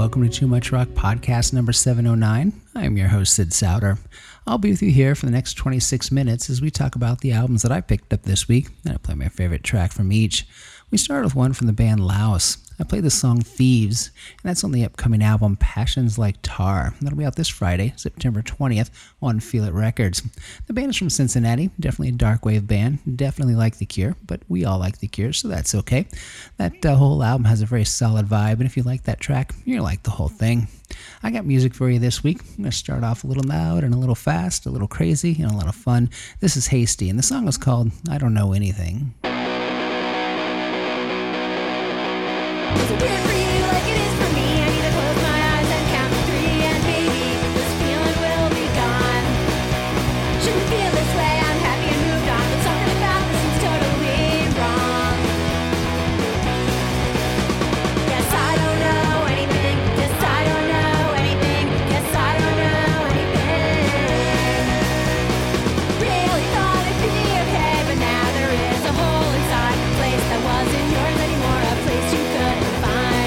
welcome to Too Much Rock podcast number 709. I'm your host, Sid Souter. I'll be with you here for the next 26 minutes as we talk about the albums that I picked up this week, and I play my favorite track from each. We start with one from the band Laos. I played the song Thieves, and that's on the upcoming album Passions Like Tar. That'll be out this Friday, September 20th, on Feel It Records. The band is from Cincinnati, definitely a dark wave band, definitely like The Cure, but we all like The Cure, so that's okay. That whole album has a very solid vibe, and if you like that track, you're gonna like the whole thing. I got music for you this week. I'm going to start off a little loud and a little fast, a little crazy, and a lot of fun. This is Hasty, and the song is called I Don't Know Anything. Is it weird for you like it is for me? I need to close my eyes and count to 3 and maybe this feeling will be gone. Shouldn't feel this way, I'm happy and moved on, but something about this is totally wrong. Guess I don't know anything. Guess I don't know anything. Guess I don't know anything. Really thought it'd be okay, but now there is a hole inside, a place that wasn't yours anymore, a place you couldn't find.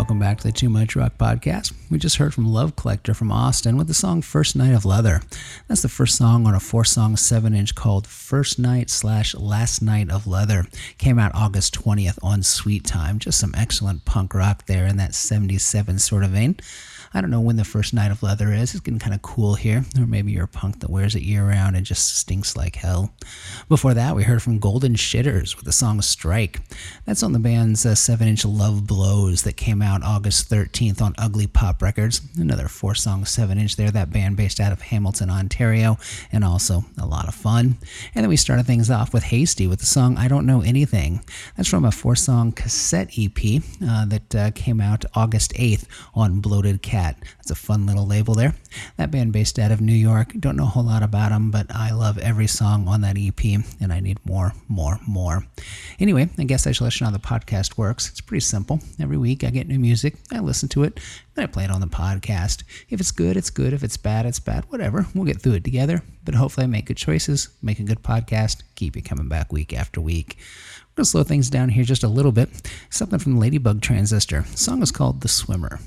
Welcome back to the Too Much Rock Podcast. We just heard from Love Collector from Austin with the song First Night of Leather. That's the first song on a 4-song 7-inch called First Night/Last Night of Leather. Came out August 20th on Sweet Time. Just some excellent punk rock there in that 77 sort of vein. I don't know when the first night of leather is. It's getting kind of cool here. Or maybe you're a punk that wears it year-round and just stinks like hell. Before that, we heard from Golden Shitters with the song Strike. That's on the band's 7-inch Love Blows that came out August 13th on Ugly Pop Records. Another 4-song 7-inch there. That band based out of Hamilton, Ontario, and also a lot of fun. And then we started things off with Hasty with the song I Don't Know Anything. That's from a 4-song cassette EP that came out August 8th on Bloated Cat. That's a fun little label there. That band based out of New York. Don't know a whole lot about them, but I love every song on that EP, and I need more. Anyway, I guess I should let you know how the podcast works. It's pretty simple. Every week I get new music, I listen to it, then I play it on the podcast. If it's good, it's good. If it's bad, it's bad. Whatever. We'll get through it together, but hopefully I make good choices, make a good podcast, keep you coming back week after week. We're going to slow things down here just a little bit. Something from Ladybug Transistor. The song is called The Swimmer.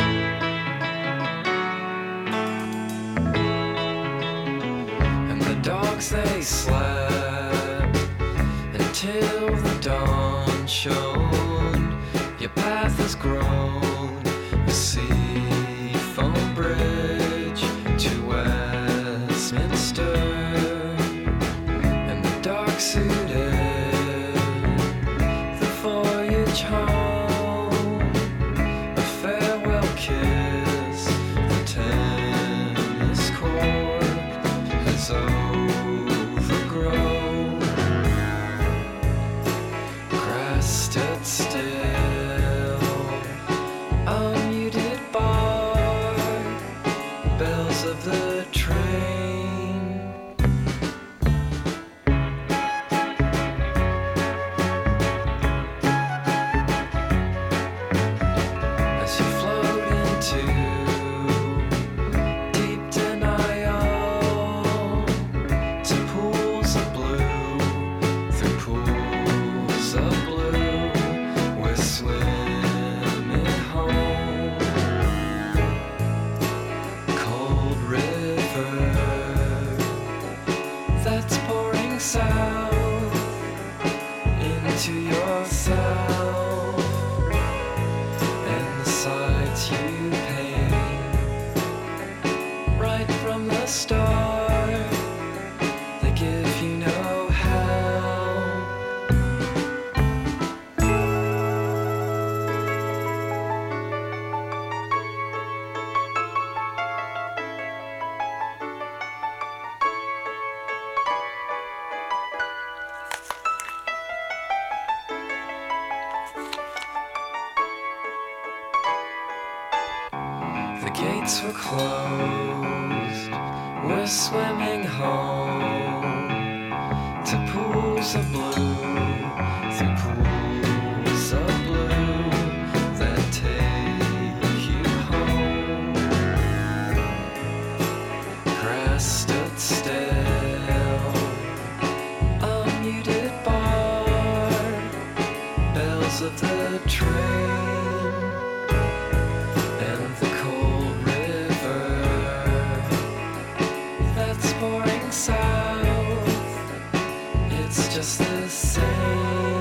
Dogs they slept until the dawn shone. Your path has grown a seafoam bridge to Westminster, and the dark suited the voyage home. A farewell kiss, the tennis court has overgrown. Grass stood still, unmuted bar, bells of the train. As you float into deep denial, to pools of blue, through pools of blue, we're swimming home. Cold river that's pouring south into yourself, and the sights you paint right from the start, they give you no help. The gates were closed, we're swimming home to pools of blue, through pools of blue that take you home. Grass stood still, unmuted bar, bells of the train, and the cold river that's pouring south, it's just the same.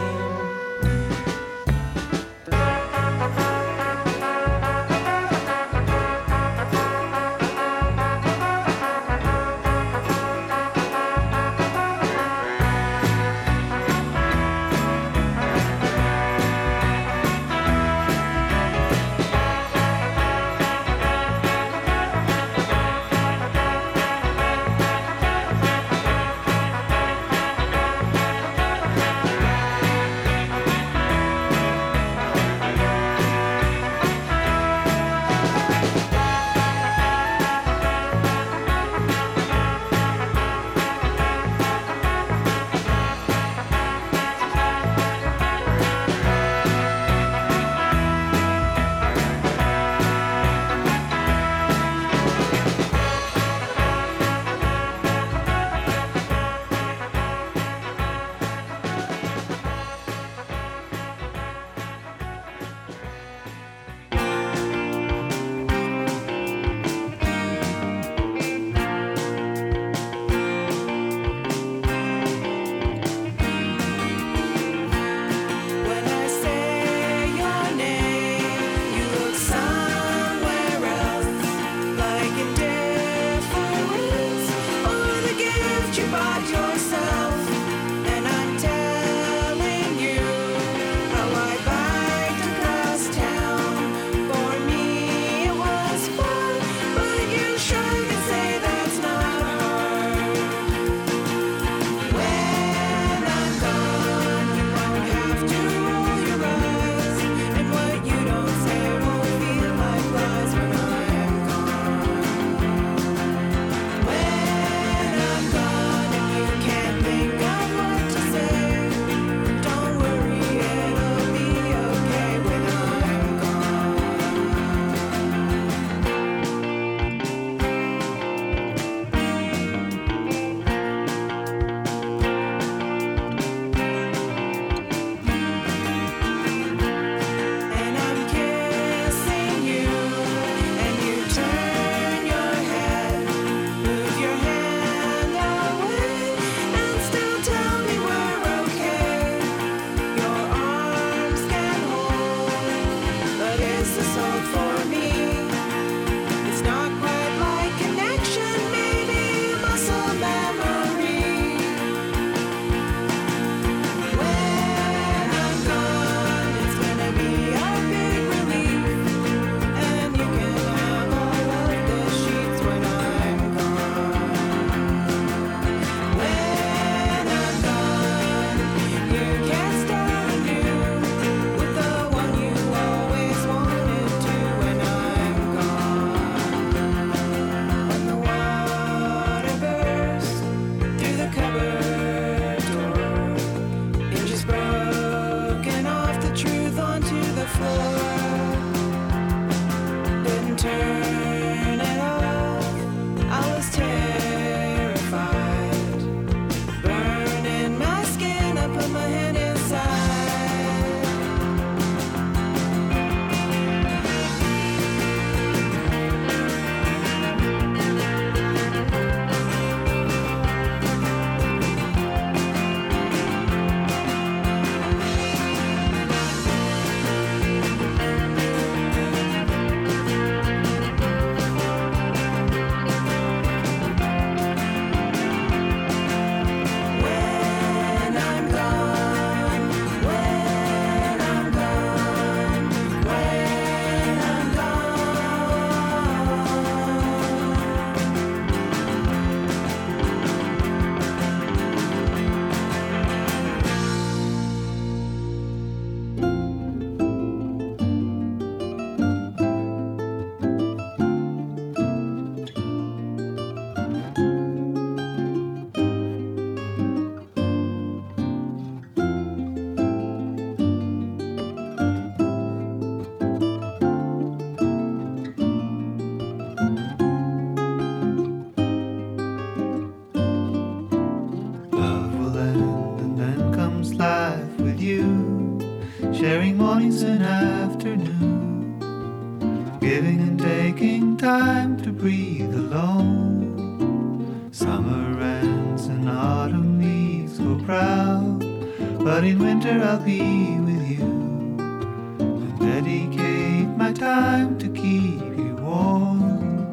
sharing mornings and afternoons, giving and taking time to breathe alone. Summer ends and autumn leaves go proud, but in winter I'll be with you and dedicate my time to keep you warm.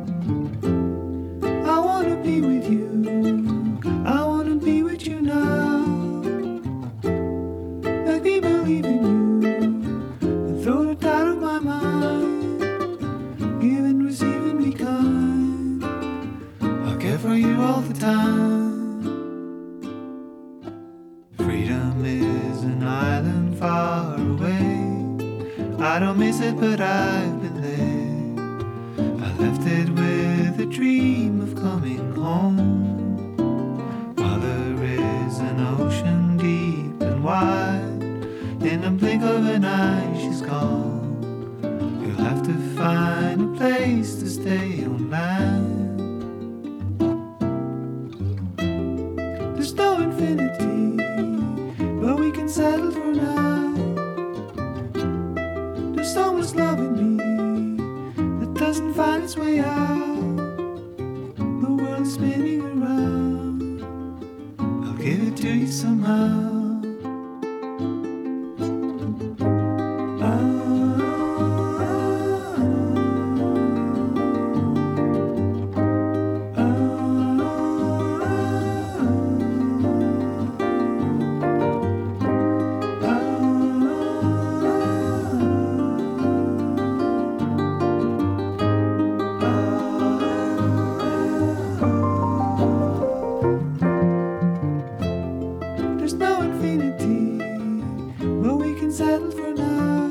I wanna be with you, I wanna be with you now. Let me believe in you and throw the doubt of my mind. Give and receive and be kind. I'll care for you all the time. Freedom is an island far away. I don't miss it, but I've been there. I left it with a dream of coming home. While there is an ocean deep and wide, in a blink of an eye she's gone. You'll have to find a place to stay on land. There's no infinity, but we can settle for now. There's so much love in me that doesn't find its way out. The world is spinning around, I'll give it to you somehow. There's no infinity, but we can settle for now.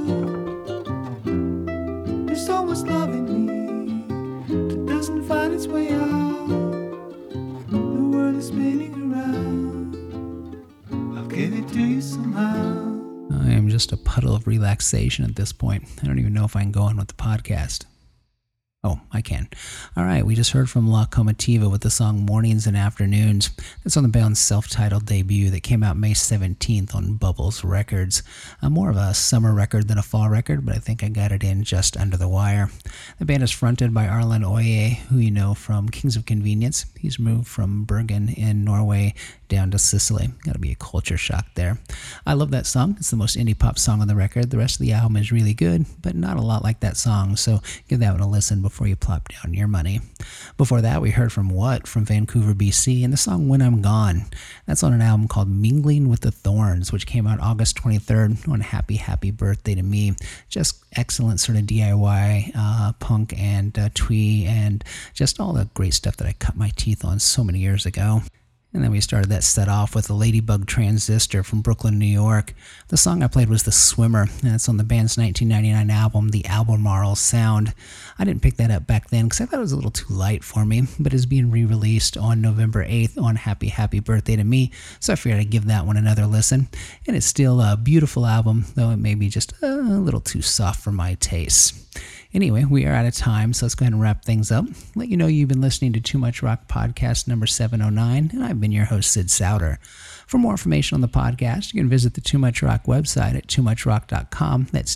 There's so much love in me that doesn't find its way out. The world is spinning around, I'll give it to you somehow. I am just a puddle of relaxation at this point. I don't even know if I can go on with the podcast. Oh, I can. All right, we just heard from La Comitiva with the song Mornings and Afternoons. That's on the band's self-titled debut that came out May 17th on Bubbles Records. More of a summer record than a fall record, but I think I got it in just under the wire. The band is fronted by Arlen Oye, who you know from Kings of Convenience. He's moved from Bergen in Norway down to Sicily. Gotta be a culture shock there. I love that song. It's the most indie pop song on the record. The rest of the album is really good, but not a lot like that song, so give that one a listen before you plop down your money. Before that, we heard from What from Vancouver, BC, and the song When I'm Gone. That's on an album called Mingling with the Thorns, which came out August 23rd on Happy Happy Birthday to Me. Just excellent sort of DIY punk and twee and just all the great stuff that I cut my teeth on so many years ago. And then we started that set off with the Ladybug Transistor from Brooklyn, New York. The song I played was The Swimmer, and it's on the band's 1999 album, The Albemarle Sound. I didn't pick that up back then because I thought it was a little too light for me, but it's being re-released on November 8th on Happy Happy Birthday to Me, so I figured I'd give that one another listen. And it's still a beautiful album, though it may be just a little too soft for my tastes. Anyway, we are out of time, so let's go ahead and wrap things up. Let you know you've been listening to Too Much Rock Podcast number 709, and I've been your host, Sid Souter. For more information on the podcast, you can visit the Too Much Rock website at toomuchrock.com. That's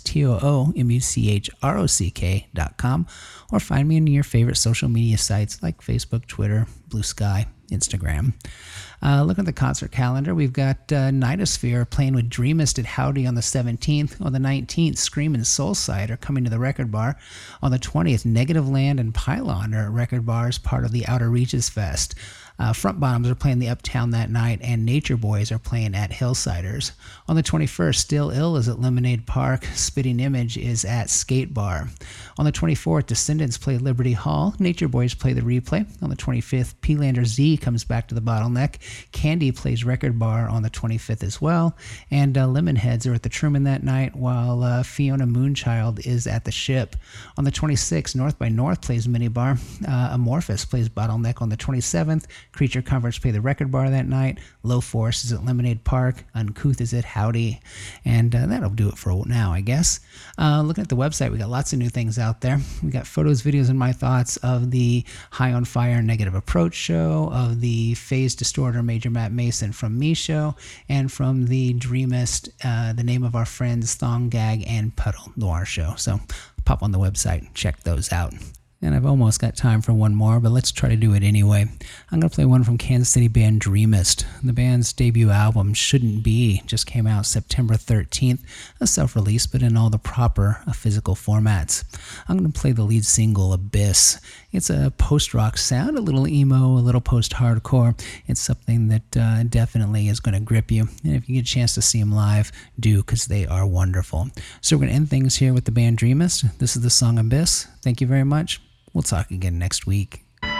TOOMUCHROCK.com. Or find me on your favorite social media sites like Facebook, Twitter, Blue Sky, Instagram. Look at the concert calendar. We've got Nightosphere playing with Dreamist at Howdy on the 17th. On the 19th, Scream and Soulside are coming to the Record Bar. On the 20th, Negative Land and Pylon are at Record Bar as part of the Outer Reaches Fest. Front Bottoms are playing the Uptown that night, and Nature Boys are playing at Hillsiders. On the 21st, Still Ill is at Lemonade Park. Spitting Image is at Skate Bar. On the 24th, Descendants play Liberty Hall. Nature Boys play the Replay. On the 25th, P-Lander Z comes back to the Bottleneck. Candy plays Record Bar on the 25th as well. And Lemonheads are at the Truman that night, while Fiona Moonchild is at the Ship. On the 26th, North by North plays Minibar. Amorphous plays Bottleneck on the 27th. Creature Comforts play the Record Bar that night. Low Force is at Lemonade Park. Uncouth is at Howdy. And that'll do it for now, I guess. Looking at the website, we got lots of new things out there. We got photos, videos, and my thoughts of the High on Fire Negative Approach show, of the Phase Distorter Major Matt Mason from Me show, and from the Dreamist, The Name of Our Friends, Thong Gag, and Puddle Noir show. So pop on the website and check those out. And I've almost got time for one more, but let's try to do it anyway. I'm going to play one from Kansas City band Dreamist. The band's debut album, Shouldn't Be, just came out September 13th, a self-release, but in all the proper physical formats. I'm going to play the lead single, Abyss. It's a post-rock sound, a little emo, a little post-hardcore. It's something that definitely is going to grip you. And if you get a chance to see them live, do, because they are wonderful. So we're going to end things here with the band Dreamist. This is the song Abyss. Thank you very much. We'll talk again next week.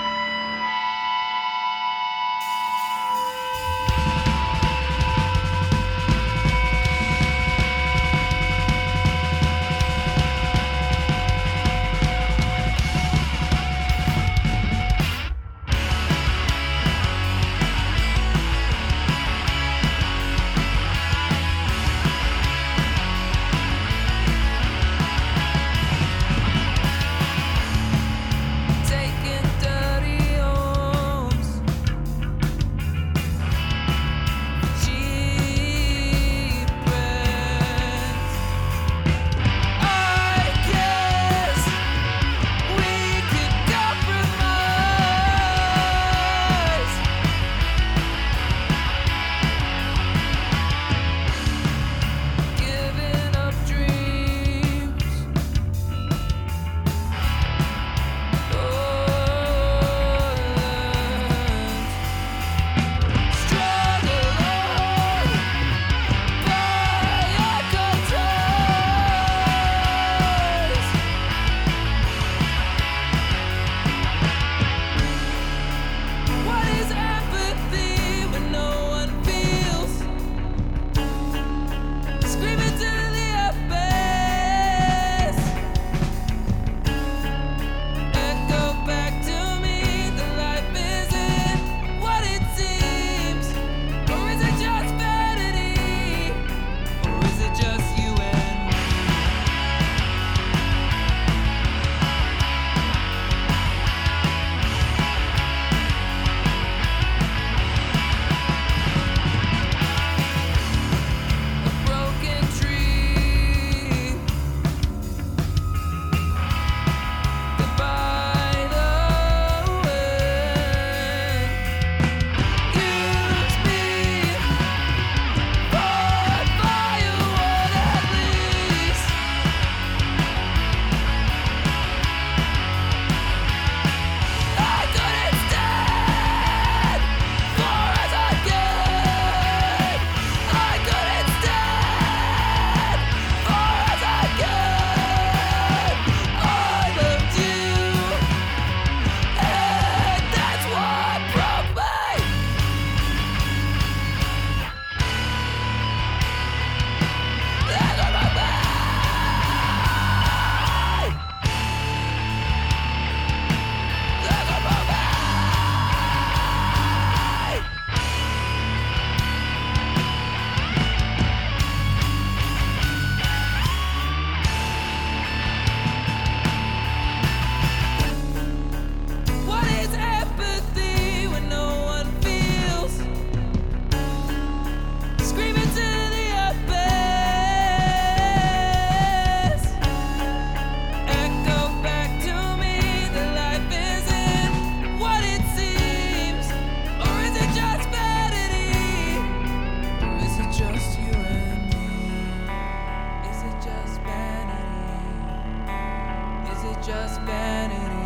just vanity?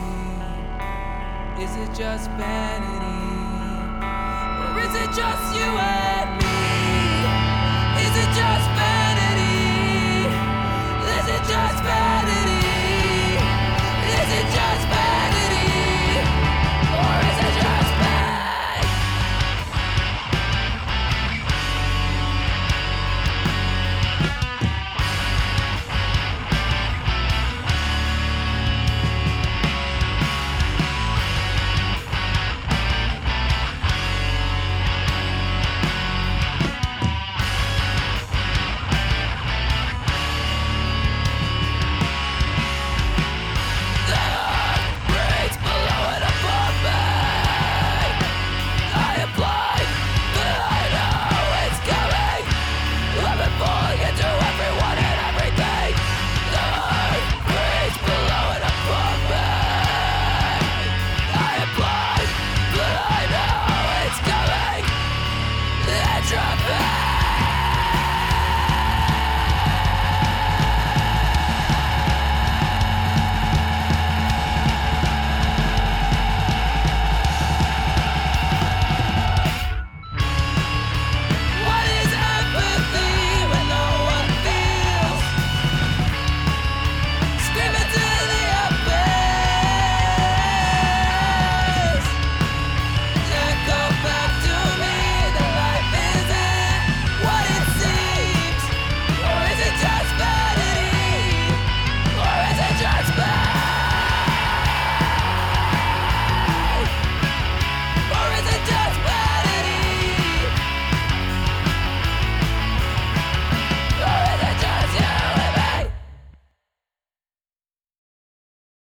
Is it just vanity? Or is it just you and me? Is it just vanity?